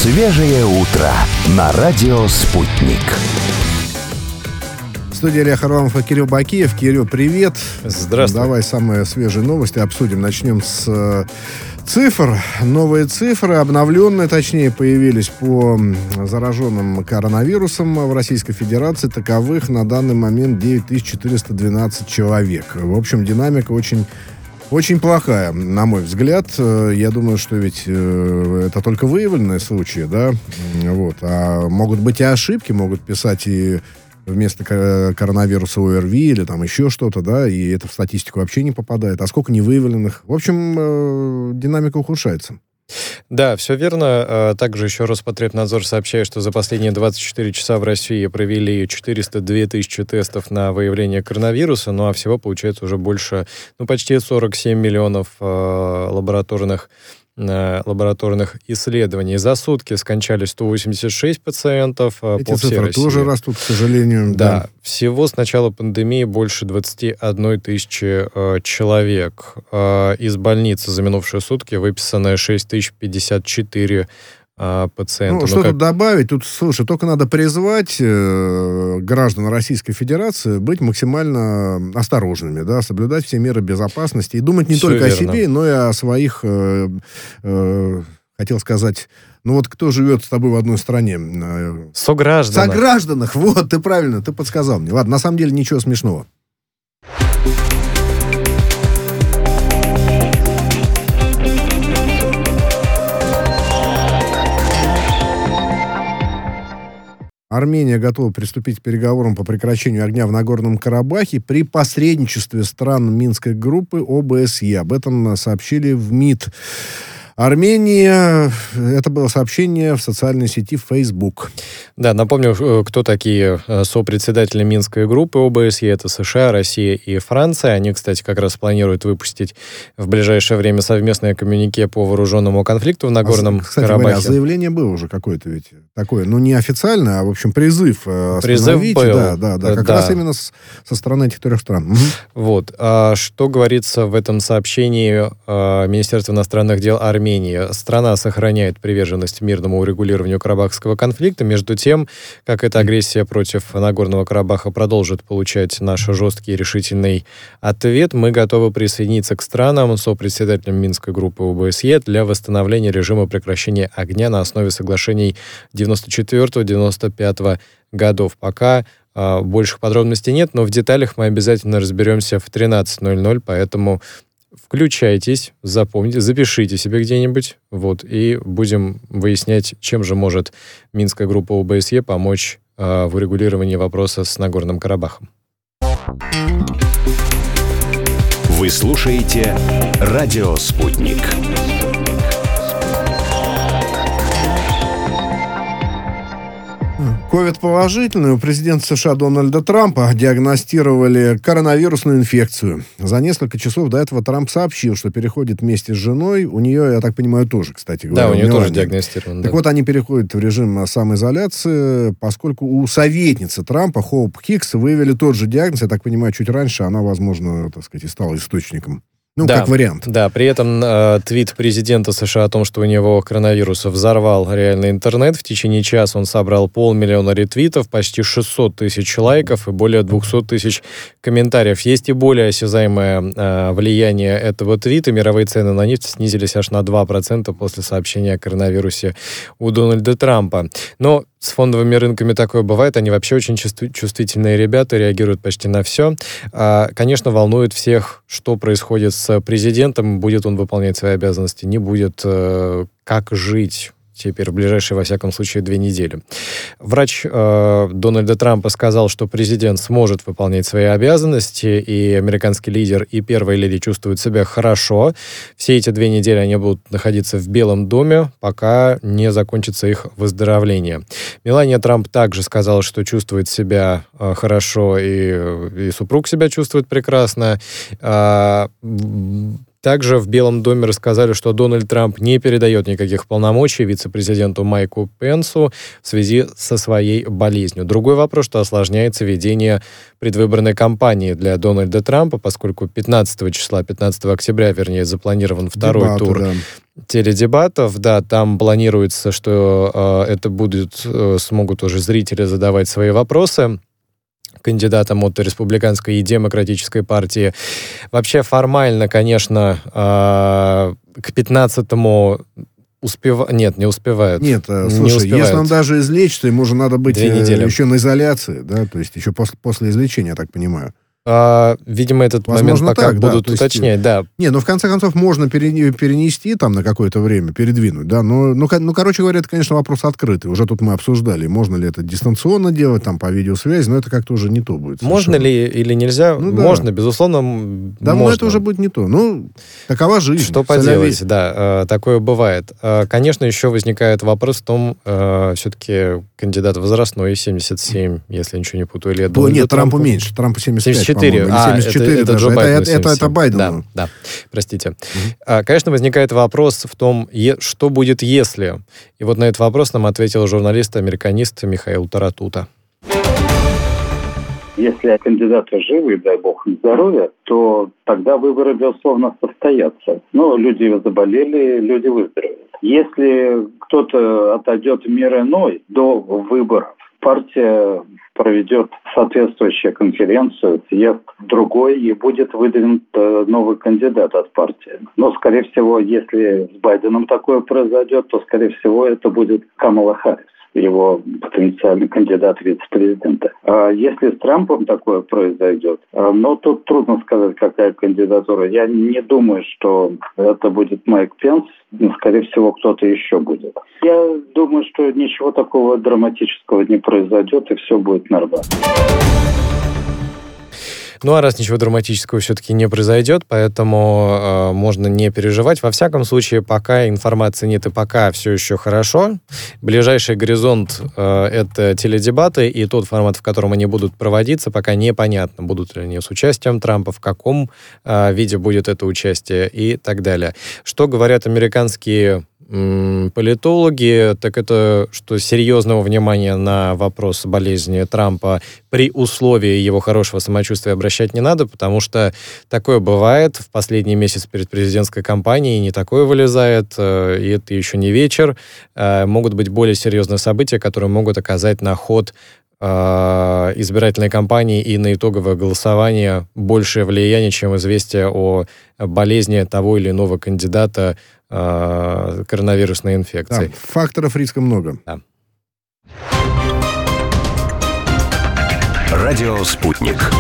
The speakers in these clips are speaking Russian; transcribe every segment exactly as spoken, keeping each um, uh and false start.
Свежее утро на радио «Спутник». В студии Илья Харламов и Кирилл Бакиев. Кирилл, привет. Здравствуй. Давай самые свежие новости обсудим. Начнем с э, цифр. Новые цифры, обновленные, точнее, появились по зараженным коронавирусом в Российской Федерации. Таковых на данный момент девять тысяч четыреста двенадцать человек. В общем, динамика очень... Очень плохая, на мой взгляд. Я думаю, что ведь э, это только выявленные случаи, да, вот. А могут быть и ошибки, могут писать и вместо коронавируса ОРВИ или там еще что-то, да, и это в статистику вообще не попадает. А сколько невыявленных? В общем, э, динамика ухудшается. Да, все верно. Также еще Роспотребнадзор сообщает, что за последние двадцать четыре часа в России провели четыреста две тысячи тестов на выявление коронавируса, ну а всего получается уже больше, ну почти сорок семь миллионов э, лабораторных лабораторных исследований. За сутки скончались сто восемьдесят шесть пациентов. Эти по всей цифры России. Тоже растут, к сожалению. Да. Да. Всего с начала пандемии больше двадцать одна тысяча э, человек. Э, из больницы за минувшие сутки выписано шесть тысяч пятьдесят четыре э, пациента. Ну, что ну, как... тут добавить? Тут, слушай, только надо призвать э, граждан Российской Федерации быть максимально осторожными, да, соблюдать все меры безопасности и думать не Все только верно. о себе, но и о своих, э, э, хотел сказать, ну вот кто живет с тобой в одной стране? Э, Согражданах. Согражданах, вот, ты правильно, ты подсказал мне. Ладно, на самом деле ничего смешного. Армения готова приступить к переговорам по прекращению огня в Нагорном Карабахе при посредничестве стран Минской группы О Бэ Эс Е. Об этом сообщили в МИД Армении. Это было сообщение в социальной сети Facebook. Да, напомню, кто такие сопредседатели Минской группы О Бэ Эс Е. Это США, Россия и Франция. Они, кстати, как раз планируют выпустить в ближайшее время совместное коммюнике по вооруженному конфликту в Нагорном а, кстати Карабахе. Говоря, заявление было уже какое-то ведь такое, ну не официальное, а в общем призыв остановить. Призыв был. Да, да, да, как да. раз именно с, со стороны этих трех стран. Угу. Вот. А что говорится в этом сообщении а, Министерства иностранных дел Армении? Страна сохраняет приверженность мирному урегулированию карабахского конфликта. Между тем, как эта агрессия против Нагорного Карабаха продолжит получать наш жесткий и решительный ответ, мы готовы присоединиться к странам, сопредседателям Минской группы О Бэ Эс Е для восстановления режима прекращения огня на основе соглашений девяносто четвёртого — девяносто пятого годов. Пока а, больших подробностей нет, но в деталях мы обязательно разберемся в тринадцать ноль ноль, поэтому включайтесь, запомните, запишите себе где-нибудь, вот, и будем выяснять, чем же может Минская группа О Бэ Эс Е помочь э, в урегулировании вопроса с Нагорным Карабахом. Вы слушаете радио «Спутник». ковид-положительный у президента США Дональда Трампа диагностировали коронавирусную инфекцию. За несколько часов до этого Трамп сообщил, что переходит вместе с женой. У нее, я так понимаю, тоже, кстати говоря. Да, у нее Мелания. тоже диагностировано. Так да. вот, они переходят в режим самоизоляции, поскольку у советницы Трампа, Хоуп Хикс, выявили тот же диагноз. Я так понимаю, чуть раньше она, возможно, так сказать, и стала источником. Ну, да, как вариант. Да, при этом э, твит президента США о том, что у него коронавирус, взорвал реальный интернет. В течение часа он собрал полмиллиона ретвитов, почти шестьсот тысяч лайков и более двести тысяч комментариев. Есть и более осязаемое э, влияние этого твита. Мировые цены на нефть снизились аж на два процента после сообщения о коронавирусе у Дональда Трампа. Но с фондовыми рынками такое бывает. Они вообще очень чувствительные ребята, реагируют почти на все. Конечно, волнует всех, что происходит с президентом. Будет он выполнять свои обязанности, не будет. Как жить теперь в ближайшие, во всяком случае, две недели. Врач э, Дональда Трампа сказал, что президент сможет выполнять свои обязанности, и американский лидер, и первая леди чувствуют себя хорошо. Все эти две недели они будут находиться в Белом доме, пока не закончится их выздоровление. Мелания Трамп также сказала, что чувствует себя э, хорошо, и, и супруг себя чувствует прекрасно. Э, Также в Белом доме рассказали, что Дональд Трамп не передает никаких полномочий вице-президенту Майку Пенсу в связи со своей болезнью. Другой вопрос, что осложняется ведение предвыборной кампании для Дональда Трампа, поскольку пятнадцатого числа, пятнадцатого октября, вернее, запланирован второй Дебаты, тур да. теледебатов. Да, там планируется, что э, это будут, э, смогут уже зрители задавать свои вопросы кандидатам от республиканской и демократической партии. Вообще формально, конечно, к пятнадцатому успевают... Нет, не успевают. Нет, не слушай, успевают. если он даже излечится, ему же надо быть Две недели. еще на изоляции, да, то есть еще после, после излечения, я так понимаю. А, видимо, этот Возможно, момент пока так, да, будут то есть, уточнять, да. Не, ну, в конце концов, можно пере- перенести там на какое-то время, передвинуть, да, но, ну, ко- ну, короче говоря, это, конечно, вопрос открытый. Уже тут мы обсуждали, можно ли это дистанционно делать, там, по видеосвязи, но это как-то уже не то будет. Можно совершенно. ли или нельзя? Ну, да. Можно, безусловно, м, Да, можно. но это уже будет не то. Ну, такова жизнь. Что Соляви. поделать, да, э, такое бывает. Э, Конечно, еще возникает вопрос в том, э, все-таки кандидат возрастной, семьдесят семь, если я ничего не путаю, лет. То, Дональду нет, Трампу Трампу. меньше, Трампу семьдесят пять, семьдесят четыре, по-моему, или а, семьдесят четыре это, это даже. Джо Это, Байдену это, это, это семьдесят семь. Байдену. Да, да, простите. А, Конечно, возникает вопрос в том, е- что будет если. И вот на этот вопрос нам ответил журналист-американист Михаил Таратута. Если кандидаты живы, дай бог им здоровья, то тогда выборы, безусловно, состоятся. Но люди заболели, люди выздоровеют. Если кто-то отойдет в мир иной до выборов, партия проведет соответствующую конференцию, съезд другой, и будет выдвинут новый кандидат от партии. Но, скорее всего, если с Байденом такое произойдет, то, скорее всего, это будет Камала Харрис, его потенциальный кандидат вице-президента. А если с Трампом такое произойдет, но тут трудно сказать, какая кандидатура. Я не думаю, что это будет Майк Пенс, но, скорее всего, кто-то еще будет. Я думаю, что ничего такого драматического не произойдет, и все будет нормально. Ну, а раз ничего драматического все-таки не произойдет, поэтому э, можно не переживать. Во всяком случае, пока информации нет и пока все еще хорошо. Ближайший горизонт э, — это теледебаты, и тот формат, в котором они будут проводиться, пока непонятно, будут ли они с участием Трампа, в каком э, виде будет это участие и так далее. Что говорят американские политологи, так это, что серьезного внимания на вопрос болезни Трампа при условии его хорошего самочувствия обращать не надо, потому что такое бывает в последний месяц перед президентской кампанией, не такое вылезает, и это еще не вечер. Могут быть более серьезные события, которые могут оказать на ход избирательной кампании и на итоговое голосование большее влияние, чем известие о болезни того или иного кандидата коронавирусной инфекции. Да, факторов риска много. Да. Радио «Спутник».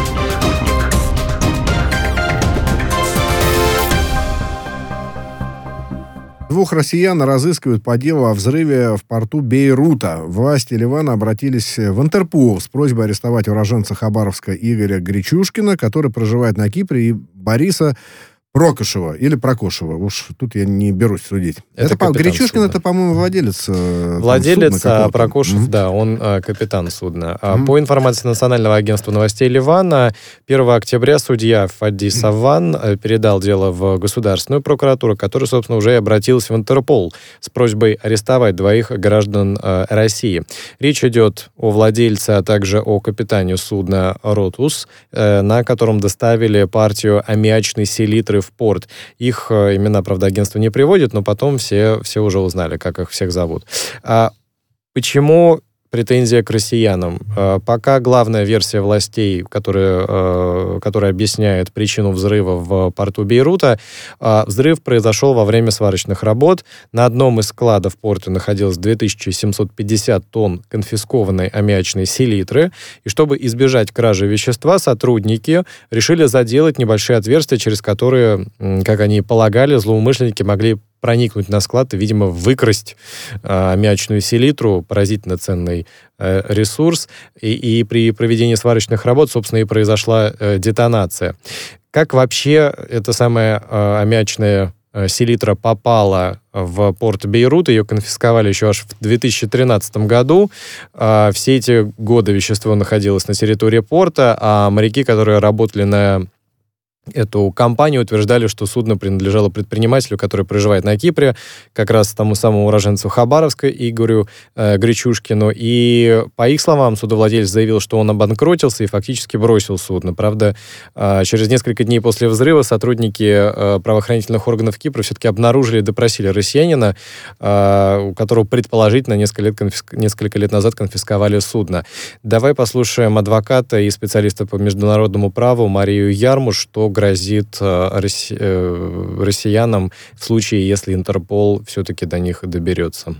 Двух россиян разыскивают по делу о взрыве в порту Бейрута. Власти Ливана обратились в Интерпол с просьбой арестовать уроженца Хабаровска Игоря Гречушкина, который проживает на Кипре, и Бориса Прокошева или Прокошева. Уж тут я не берусь судить. Это Это, по- капитан Гречушкин, судна. это, по-моему, владелец э, Владелец, там, судна а Прокошев, Мгм. да, он а, капитан судна. А, Мгм. По информации Национального агентства новостей Ливана, первого октября судья Фади Савван а, передал дело в Государственную прокуратуру, которая, собственно, уже и обратилась в Интерпол с просьбой арестовать двоих граждан а, России. Речь идет о владельце, а также о капитане судна «Ротус», э, на котором доставили партию аммиачной селитры в порт. Их э, имена, правда, агентство не приводит, но потом все, все уже узнали, как их всех зовут. А почему претензия к россиянам? А, Пока главная версия властей, которая, э, которая объясняет причину взрыва в порту Бейрута, а, взрыв произошел во время сварочных работ. На одном из складов порта находилось две тысячи семьсот пятьдесят тонн конфискованной аммиачной селитры. И чтобы избежать кражи вещества, сотрудники решили заделать небольшие отверстия, через которые, м, как они полагали, злоумышленники могли проникнуть на склад и, видимо, выкрасть э, аммиачную селитру, поразительно ценный э, ресурс. И, и при проведении сварочных работ, собственно, и произошла э, детонация. Как вообще эта самая э, аммиачная э, селитра попала в порт Бейрут? Ее конфисковали еще аж в две тысячи тринадцатом году. Э, все эти годы вещество находилось на территории порта, а моряки, которые работали на эту компанию, утверждали, что судно принадлежало предпринимателю, который проживает на Кипре, как раз тому самому уроженцу Хабаровска Игорю э, Гречушкину. И, по их словам, судовладелец заявил, что он обанкротился и фактически бросил судно. Правда, э, через несколько дней после взрыва сотрудники э, правоохранительных органов Кипра все-таки обнаружили и допросили россиянина, э, у которого предположительно несколько лет, конфиск... несколько лет назад конфисковали судно. Давай послушаем адвоката и специалиста по международному праву Марию Ярмуш, что грозит э, росси... э, россиянам в случае, если Интерпол все-таки до них доберется.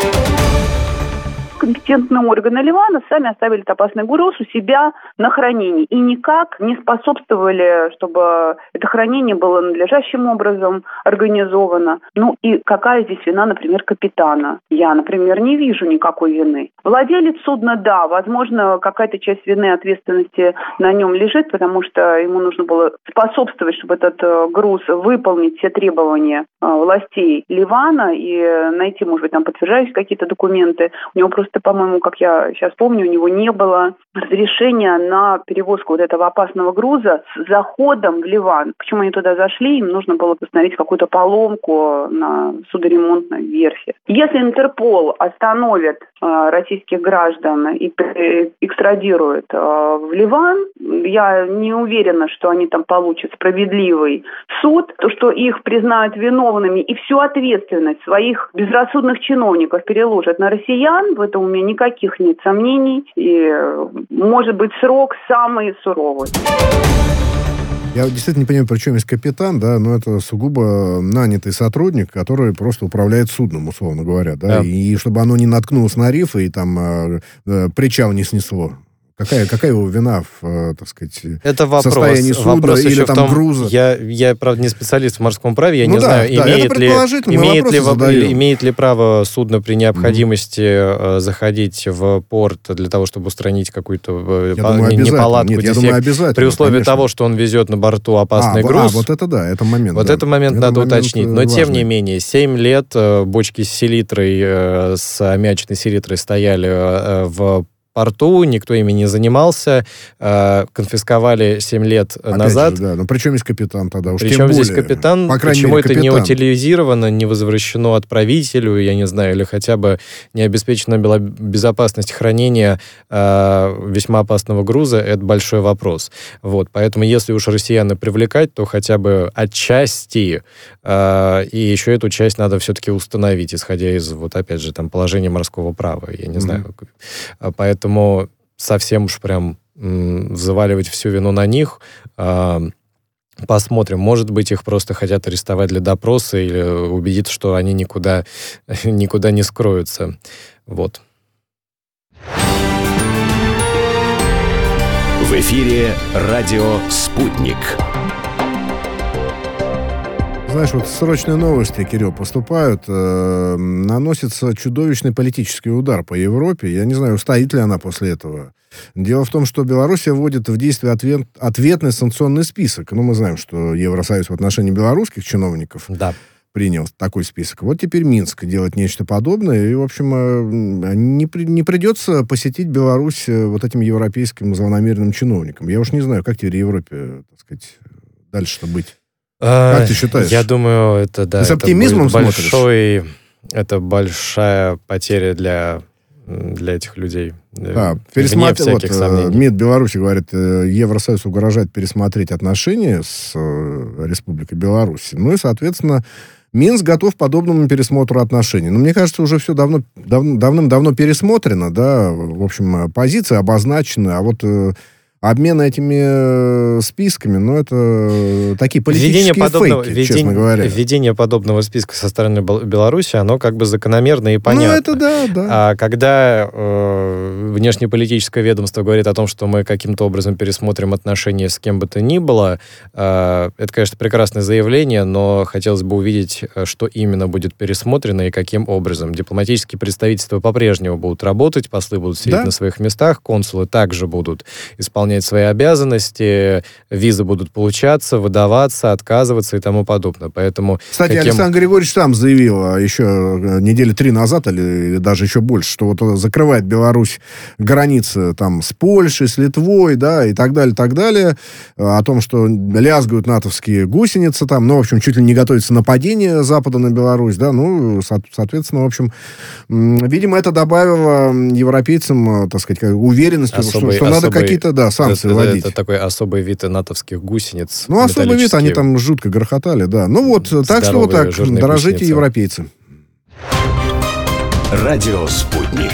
Компетентные органы Ливана сами оставили этот опасный груз у себя на хранении и никак не способствовали, чтобы это хранение было надлежащим образом организовано. Ну и какая здесь вина, например, капитана? Я, например, не вижу никакой вины. Владелец судна, да, возможно, какая-то часть вины, ответственности на нем лежит, потому что ему нужно было способствовать, чтобы этот груз выполнить все требования властей Ливана и найти, может быть, там подтверждающие какие-то документы. У него просто, по-моему, как я сейчас помню, у него не было разрешения на перевозку вот этого опасного груза с заходом в Ливан. Почему они туда зашли? Им нужно было установить какую-то поломку на судоремонтной верфи. Если Интерпол остановит э, российских граждан и экстрадирует э, в Ливан, я не уверена, что они там получат справедливый суд, то, что их признают виновными и всю ответственность своих безрассудных чиновников переложат на россиян, в этом у меня никаких нет сомнений, и может быть срок самый суровый. Я действительно не понимаю, при чем есть капитан, да, но это сугубо нанятый сотрудник, который просто управляет судном, условно говоря, да, да. И, и чтобы оно не наткнулось на рифы и там э, э, причал не снесло. Какая, какая его вина в, э, так сказать, это вопрос, состоянии судна вопрос или там том, груза? Я, я, правда, не специалист в морском праве, я ну не да, знаю, да, имеет, ли, имеет, ли, в, имеет ли право судно при необходимости mm-hmm. заходить в порт для того, чтобы устранить какую-то неполадку, Нет, я думаю, обязательно, при условии конечно. того, что он везет на борту опасный а, груз. А, вот это да, это момент. Вот да. этот момент это надо момент уточнить. Но, важный. тем не менее, семь лет бочки с селитрой, с аммиачной селитрой стояли в порту, никто ими не занимался, э, конфисковали семь лет Опять назад. Же, да. Но при чем здесь капитан тогда? Уж Причем более, здесь капитан? по Почему мере, это капитан. не утилизировано, не возвращено отправителю, я не знаю, или хотя бы не обеспечена была безопасность хранения э, весьма опасного груза, это большой вопрос. Вот. Поэтому если уж россиян привлекать, то хотя бы отчасти, э, и еще эту часть надо все-таки установить, исходя из, вот опять же, там, положения морского права, я не mm-hmm. знаю. Поэтому совсем уж прям м, взваливать всю вину на них. Э, посмотрим. Может быть, их просто хотят арестовать для допроса или убедиться, что они никуда, никуда не скроются. Вот. В эфире радио «Спутник». Знаешь, вот срочные новости, Кирилл, поступают. Э, наносится чудовищный политический удар по Европе. Я не знаю, устоит ли она после этого. Дело в том, что Белоруссия вводит в действие ответ, ответный санкционный список. Ну, мы знаем, что Евросоюз в отношении белорусских чиновников да. принял такой список. Вот теперь Минск делает нечто подобное. И, в общем, не, при, не придется посетить Беларусь вот этим европейским злонамеренным чиновникам. Я уж не знаю, как теперь Европе, так сказать, дальше-то быть. Как ты считаешь? Я думаю, это, да, ты с это оптимизмом будет большой, смотришь? это большая потеря для, для этих людей. А, пересмотр... вот, МИД Беларуси говорит, Евросоюз угрожает пересмотреть отношения с Республикой Беларусь. Ну и, соответственно, Минск готов к подобному пересмотру отношений. Но мне кажется, уже все давно, дав... давным-давно пересмотрено, да, в общем, позиции обозначены, а вот... Обмен этими списками, ну, это такие политические подобного, фейки, введение, честно говоря. Введение подобного списка со стороны Беларуси, оно как бы закономерно и понятно. Ну, это да, да. А когда э, внешнеполитическое ведомство говорит о том, что мы каким-то образом пересмотрим отношения с кем бы то ни было, э, это, конечно, прекрасное заявление, но хотелось бы увидеть, что именно будет пересмотрено и каким образом. Дипломатические представительства по-прежнему будут работать, послы будут сидеть да? на своих местах, консулы также будут исполнять выполнять свои обязанности, визы будут получаться, выдаваться, отказываться и тому подобное. Поэтому Кстати, каким... Александр Григорьевич сам заявил еще недели три назад, или, или даже еще больше, что вот закрывает Беларусь границы там с Польшей, с Литвой, да, и так далее, так далее, о том, что лязгают натовские гусеницы там, ну, в общем, чуть ли не готовится нападение Запада на Беларусь, да, ну, со- соответственно, в общем, видимо, это добавило европейцам, так сказать, уверенности, особый, что, что особый, надо какие-то, да, санкции это, вводить. Это такой особый вид натовских гусениц. Ну, особый вид, они там жутко грохотали, да. Ну вот, так что вот так, дорожите, гусеницы. Европейцы. Радио «Спутник».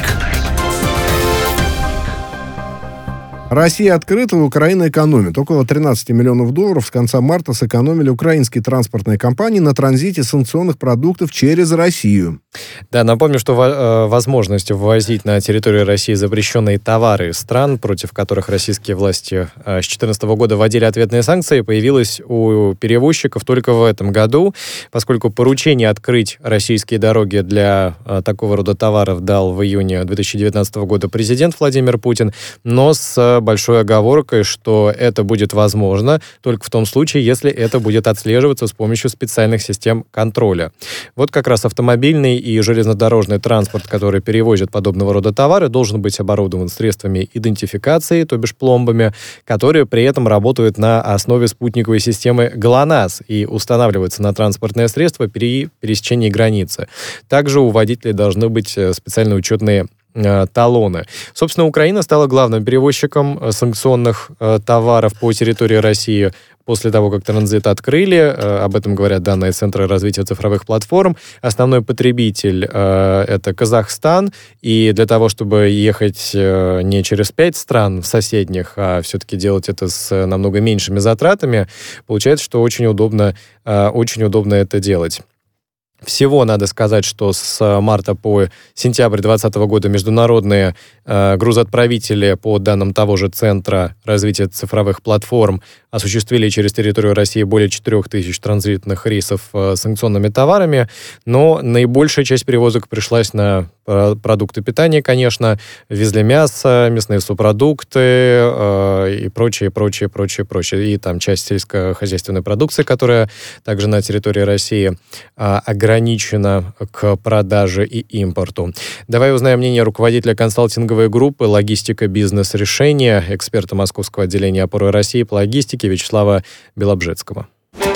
Россия открыта, Украина экономит. Около тринадцать миллионов долларов с конца марта сэкономили украинские транспортные компании на транзите санкционных продуктов через Россию. Да, напомню, что возможность ввозить на территорию России запрещенные товары из стран, против которых российские власти с две тысячи четырнадцатого года вводили ответные санкции, появилась у перевозчиков только в этом году, поскольку поручение открыть российские дороги для такого рода товаров дал в июне две тысячи девятнадцатого года президент Владимир Путин, но с большой оговоркой, что это будет возможно только в том случае, если это будет отслеживаться с помощью специальных систем контроля. Вот как раз автомобильный и железнодорожный транспорт, который перевозит подобного рода товары, должен быть оборудован средствами идентификации, то бишь пломбами, которые при этом работают на основе спутниковой системы ГЛОНАСС и устанавливаются на транспортное средство при пересечении границы. Также у водителей должны быть специальные учетные талоны. Собственно, Украина стала главным перевозчиком санкционных э, товаров по территории России после того, как транзит открыли. Э, об этом говорят данные Центра развития цифровых платформ. Основной потребитель э, — это Казахстан. И для того, чтобы ехать э, не через пять стран соседних, а все-таки делать это с намного меньшими затратами, получается, что очень удобно, э, очень удобно это делать. Всего надо сказать, что с марта по сентябрь двадцатого года международные э, грузоотправители, по данным того же Центра развития цифровых платформ, осуществили через территорию России более четырех тысяч транзитных рейсов э, с санкционными товарами, но наибольшая часть перевозок пришлась на э, продукты питания, конечно, везли мясо, мясные субпродукты э, и прочее, прочее, прочее, прочее. И там часть сельскохозяйственной продукции, которая также на территории России э, ограничена к продаже и импорту. Давай узнаем мнение руководителя консалтинговой группы «Логистика. Бизнес. Решения», эксперта Московского отделения «Опоры России» по логистике Вячеслава Белобжецкого.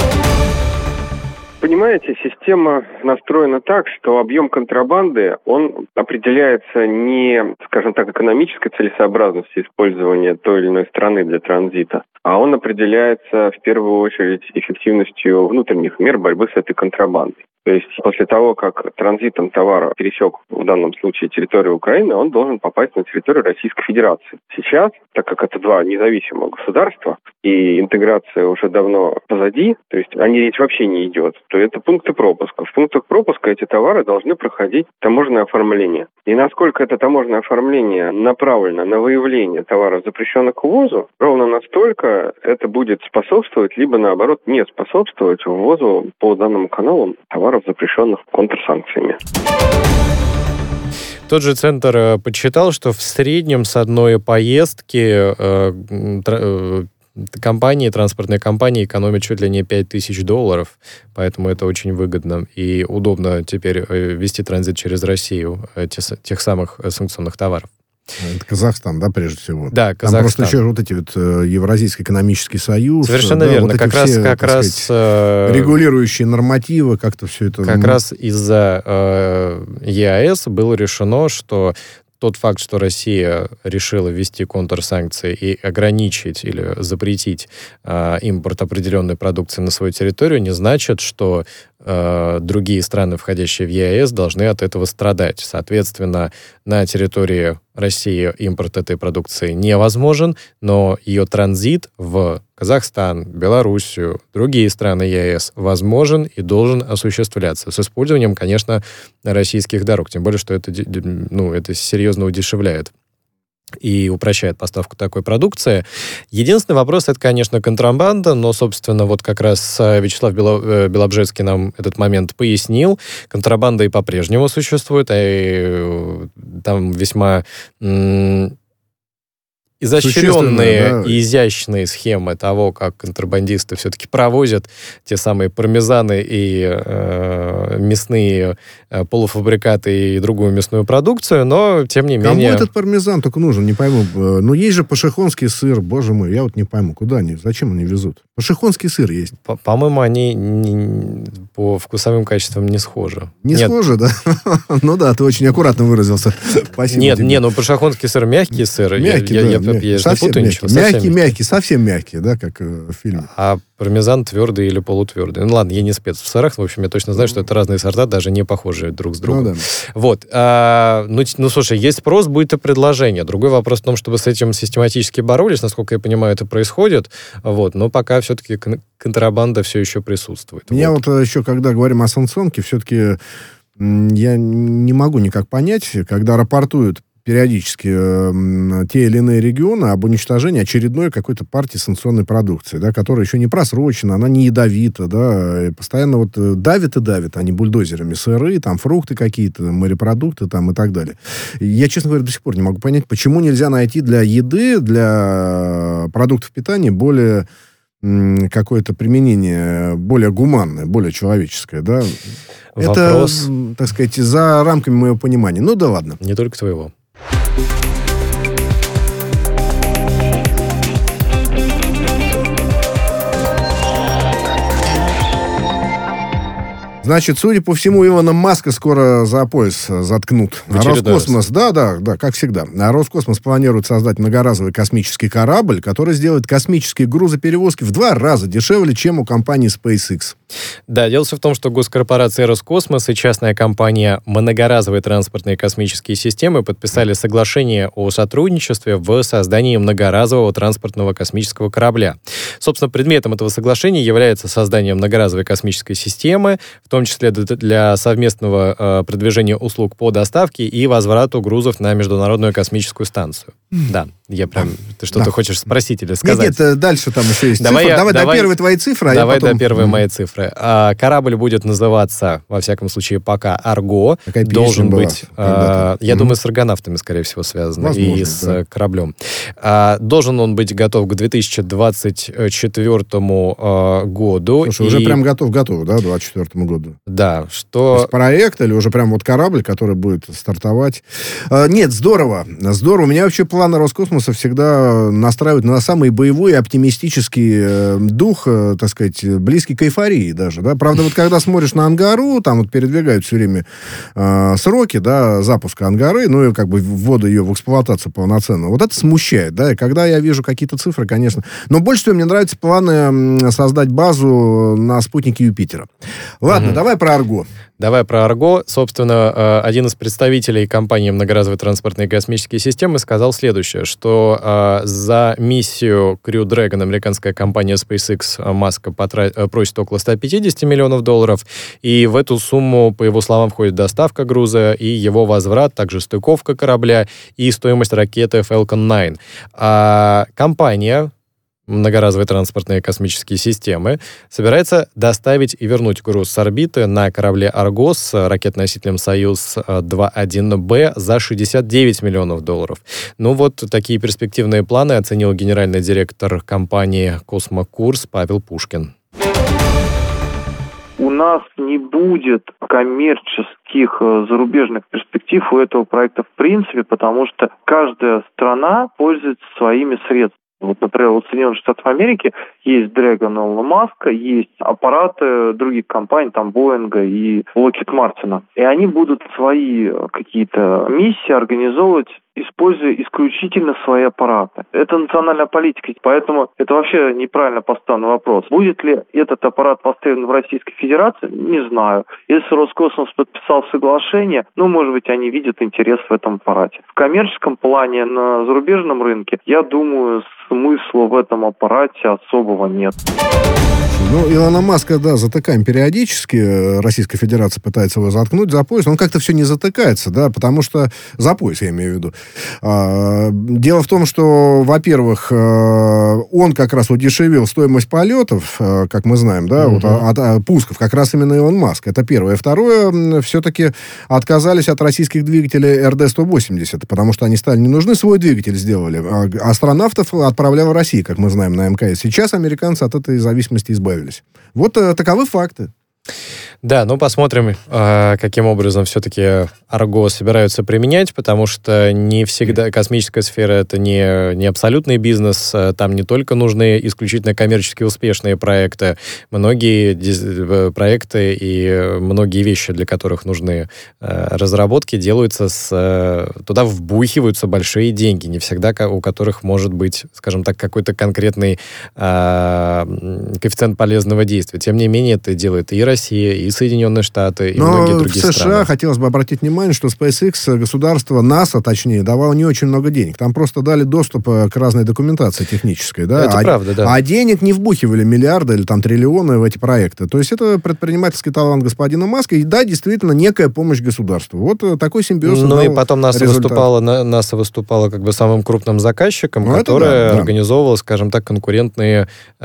Понимаете, система настроена так, что объем контрабанды, он определяется не, скажем так, экономической целесообразностью использования той или иной страны для транзита, а он определяется в первую очередь эффективностью внутренних мер борьбы с этой контрабандой. То есть после того, как транзитом товара пересек в данном случае территорию Украины, он должен попасть на территорию Российской Федерации. Сейчас, так как это два независимых государства, и интеграция уже давно позади, то есть о ней речь вообще не идет, то это пункты пропуска. В пунктах пропуска эти товары должны проходить таможенное оформление. И насколько это таможенное оформление направлено на выявление товаров, запрещенных к ввозу, ровно настолько это будет способствовать, либо наоборот не способствовать ввозу по данному каналу товаров, запрещенных контрсанкциями. Тот же Центр подсчитал, что в среднем с одной поездки э, тр, э, компании, транспортные компании экономят чуть ли не пять тысяч долларов, поэтому это очень выгодно и удобно теперь вести транзит через Россию тех, тех самых санкционных товаров. Это Казахстан, да, прежде всего? Да, Казахстан. Там просто еще вот эти вот э, Евразийский экономический союз. Совершенно да, верно. Вот как раз, все, как раз сказать, регулирующие нормативы, как-то все это... Как раз из-за э, ЕАЭС было решено, что тот факт, что Россия решила ввести контрсанкции и ограничить или запретить э, импорт определенной продукции на свою территорию, не значит, что э, другие страны, входящие в ЕАЭС, должны от этого страдать. Соответственно, на территории России импорт этой продукции невозможен, но ее транзит в Казахстан, Белоруссию, другие страны ЕАЭС возможен и должен осуществляться с использованием, конечно, российских дорог. Тем более, что это, ну, это серьезно удешевляет и упрощает поставку такой продукции. Единственный вопрос — это, конечно, контрабанда, но, собственно, вот как раз Вячеслав Белобжецкий нам этот момент пояснил. Контрабанда и по-прежнему существует, и там весьма м- изощренные да. и изящные схемы того, как контрабандисты все-таки провозят те самые пармезаны и э, мясные э, полуфабрикаты и другую мясную продукцию, но, тем не Кому менее... этот пармезан только нужен, не пойму. Ну, есть же пашихонский сыр, боже мой, я вот не пойму, куда они, зачем они везут? Пашихонский сыр есть. По- По-моему, они не- по вкусовым качествам не схожи. Не Нет. схоже, да? Ну да, ты очень аккуратно выразился. Спасибо Нет, тебе. не, ну пашихонский сыр мягкий сыр. Я- Мягкий, я, да, я, я, мягкий. я же не Совсем путаю мягкий. ничего. совсем Мягкий, мягкий, совсем мягкий, да, как э, в фильме. А пармезан твердый или полутвердый. Ну ладно, я не спец в сырах, в общем, я точно знаю, что это разные сорта, даже не похожие друг с другом. Ну да. Вот. А, ну, т- ну, слушай, есть спрос, будет и предложение. Другой вопрос в том, чтобы с этим систематически боролись. Насколько я понимаю, это происходит. Вот. Но пока все-таки кон- контрабанда все еще присутствует. Меня Вот. вот э, еще, когда говорим о санкционке, все-таки м, я не могу никак понять, когда рапортуют периодически э, те или иные регионы об уничтожении очередной какой-то партии санкционной продукции, да, которая еще не просрочена, она не ядовита, да, и постоянно вот э, давит и давит, они бульдозерами сыры, там фрукты какие-то, морепродукты там и так далее. И я, честно говоря, до сих пор не могу понять, почему нельзя найти для еды, для продуктов питания более м, какое-то применение более гуманное, более человеческое, да. Вопрос Это, м, так сказать, за рамками моего понимания. Ну да ладно. не только твоего. Значит, судя по всему, Илона Маска скоро за пояс заткнут. В А очередной Роскосмос, да, да, да, как всегда. А Роскосмос планирует создать многоразовый космический корабль, который сделает космические грузоперевозки в два раза дешевле, чем у компании SpaceX. Да, дело все в том, что госкорпорация «Роскосмос» и частная компания «Многоразовые транспортные космические системы» подписали соглашение о сотрудничестве в создании многоразового транспортного космического корабля. Собственно, предметом этого соглашения является создание многоразовой космической системы, в том числе для совместного э, продвижения услуг по доставке и возврату грузов на Международную космическую станцию. Да, я прям... Ты что-то Да. хочешь спросить или сказать? Нет, нет, дальше там еще есть Давай цифры. я- давай, давай- до первой твоей цифры, а Давай я потом... до первой моей цифры. А, корабль будет называться, во всяком случае, пока «Арго». Такая песня Должен была быть, когда-то. а, я Мгм. думаю, с аргонавтами, скорее всего, связано. Возможно, и с да. э, кораблем. А, должен он быть готов к две тысячи двадцать четвёртому а, году. Слушай, уже И- прям готов-готов, да, к двадцать четвёртому году? Да, То что... есть проект или уже прям вот корабль, который будет стартовать? А, нет, здорово. Здорово. У меня вообще планы Роскосмоса всегда настраивают на самый боевой и оптимистический э, дух, э, так сказать, близкий к эйфории даже, да. Правда, вот когда смотришь на Ангару, там вот передвигают все время э, сроки, да, запуска Ангары, ну и как бы ввода ее в эксплуатацию полноценно. Вот это смущает, да. И когда я вижу какие-то цифры, конечно. Но больше всего мне нравятся планы м, создать базу на спутнике Юпитера. Ладно, Мгм. давай про Арго. Давай про «Арго». Собственно, э, один из представителей компании «Многоразовые транспортные космические системы» сказал следующее, что э, за миссию Crew Dragon американская компания SpaceX Маска потра- э, просит около сто пятьдесят миллионов долларов, и в эту сумму, по его словам, входит доставка груза и его возврат, также стыковка корабля и стоимость ракеты Falcon девять. А компания многоразовые транспортные космические системы, собирается доставить и вернуть груз с орбиты на корабле «Арго» с ракетоносителем «Союз-два один Б» за шестьдесят девять миллионов долларов. Ну вот такие перспективные планы оценил генеральный директор компании «Космокурс» Павел Пушкин. У нас не будет коммерческих э, зарубежных перспектив у этого проекта в принципе, потому что каждая страна пользуется своими средствами. Вот, например, у Соединенных Штатов Америки есть Dragon Илона Маска, есть аппараты других компаний, там Боинга и Локхид Мартина. И они будут свои какие-то миссии организовывать, используя исключительно свои аппараты. Это национальная политика, поэтому это вообще неправильно поставленный вопрос. Будет ли этот аппарат поставлен в Российской Федерации? Не знаю. Если Роскосмос подписал соглашение, ну, может быть, они видят интерес в этом аппарате. В коммерческом плане на зарубежном рынке, я думаю, смысла в этом аппарате особого нет. Ну, Илона Маска, да, затыкаем периодически. Российская Федерация пытается его заткнуть за пояс. Он как-то все не затыкается, да, потому что... За пояс, я имею в виду. Дело в том, что, во-первых, он как раз удешевил стоимость полетов, как мы знаем, да, угу. вот, от, от пусков, как раз именно Илон Маск. Это первое. Второе, все-таки отказались от российских двигателей эр дэ сто восемьдесят, потому что они стали не нужны, свой двигатель сделали. Астронавтов отправляла Россия, как мы знаем, на эм ка эс. Сейчас американцы от этой зависимости избавились. Вот таковы факты. Да, ну посмотрим, каким образом все-таки Арго собираются применять, потому что не всегда космическая сфера — это не, не абсолютный бизнес, там не только нужны исключительно коммерчески успешные проекты, многие диз- проекты и многие вещи, для которых нужны разработки, делаются с... Туда вбухиваются большие деньги, не всегда у которых может быть, скажем так, какой-то конкретный коэффициент полезного действия. Тем не менее, это делает и Россия, и Соединенные Штаты, и Но многие другие в США страны. хотелось бы обратить внимание, что SpaceX, государство, НАСА, точнее, давало не очень много денег. Там просто дали доступ к разной документации технической. Да? Это а, правда, да. А денег не вбухивали миллиарды или там триллионы в эти проекты. То есть это предпринимательский талант господина Маска. И да, действительно, некая помощь государству. Вот такой симбиоз. Ну и потом НАСА выступала, НАСА выступала как бы самым крупным заказчиком, ну, которая да, да. организовывала, скажем так, конкурентные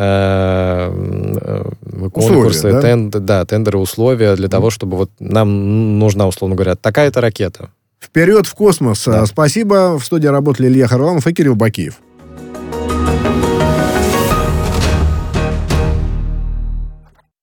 э, конкурсы, условия, да? Тен, да, тендеры, условия для того, чтобы вот нам нужна, условно говоря, такая-то ракета. Вперед в космос. Да. Спасибо. В студии работали Илья Харламов и Кирилл Бакиев.